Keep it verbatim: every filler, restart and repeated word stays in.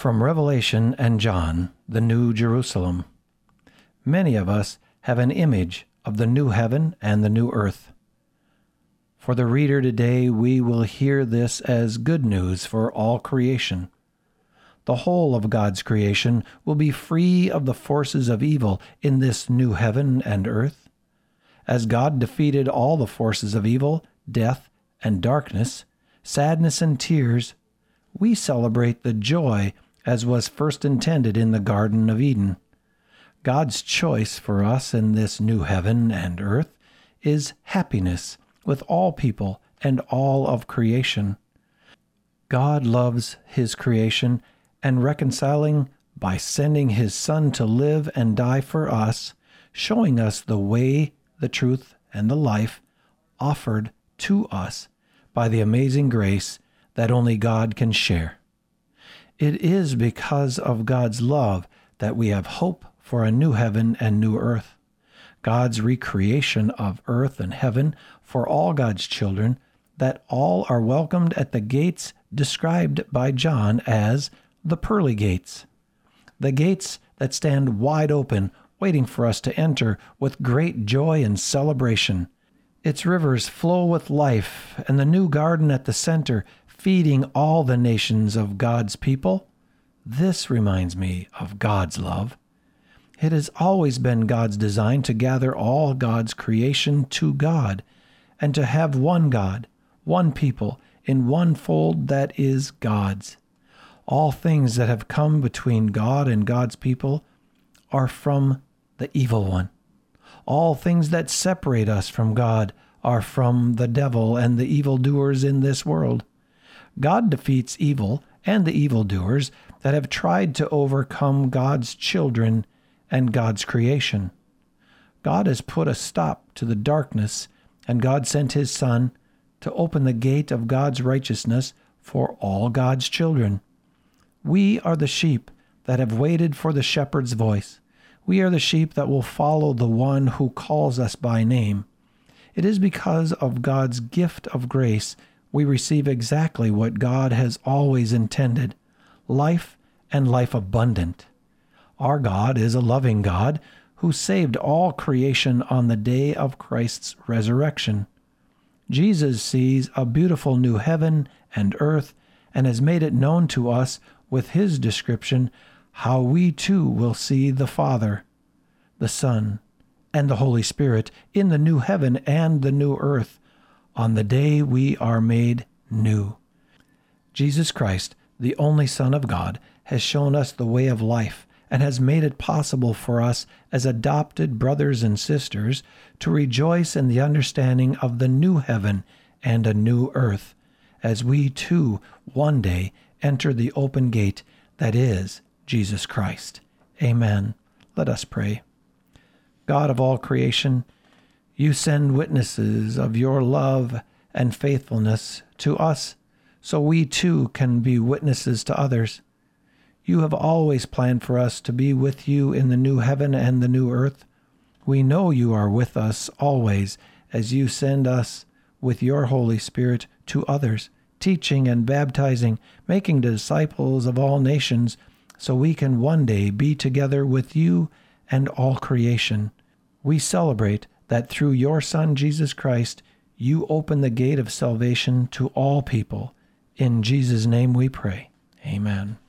From Revelation and John, the New Jerusalem. Many of us have an image of the new heaven and the new earth. For the reader today, we will hear this as good news for all creation. The whole of God's creation will be free of the forces of evil in this new heaven and earth. As God defeated all the forces of evil, death and darkness, sadness and tears, we celebrate the joy as was first intended in the Garden of Eden. God's choice for us in this new heaven and earth is happiness with all people and all of creation. God loves His creation and reconciling by sending His Son to live and die for us, showing us the way, the truth, and the life offered to us by the amazing grace that only God can share. It is because of God's love that we have hope for a new heaven and new earth. God's recreation of earth and heaven for all God's children, that all are welcomed at the gates described by John as the pearly gates. The gates that stand wide open, waiting for us to enter with great joy and celebration. Its rivers flow with life, and the new garden at the center, feeding all the nations of God's people. This reminds me of God's love. It has always been God's design to gather all God's creation to God, and to have one God, one people, in one fold that is God's. All things that have come between God and God's people are from the evil one. All things that separate us from God are from the devil and the evildoers in this world. God defeats evil and the evildoers that have tried to overcome God's children and God's creation. God has put a stop to the darkness, and God sent His Son to open the gate of God's righteousness for all God's children. We are the sheep that have waited for the shepherd's voice. We are the sheep that will follow the one who calls us by name. It is because of God's gift of grace we receive exactly what God has always intended, life and life abundant. Our God is a loving God who saved all creation on the day of Christ's resurrection. Jesus sees a beautiful new heaven and earth and has made it known to us with His description how we too will see the Father, the Son, and the Holy Spirit in the new heaven and the new earth on the day we are made new. Jesus Christ, the only Son of God, has shown us the way of life and has made it possible for us as adopted brothers and sisters to rejoice in the understanding of the new heaven and a new earth, as we too one day enter the open gate that is Jesus Christ. Amen. Let us pray. God of all creation, You send witnesses of Your love and faithfulness to us, so we too can be witnesses to others. You have always planned for us to be with You in the new heaven and the new earth. We know You are with us always as You send us with Your Holy Spirit to others, teaching and baptizing, making disciples of all nations, so we can one day be together with You and all creation. We celebrate that through Your Son, Jesus Christ, You open the gate of salvation to all people. In Jesus' name we pray. Amen.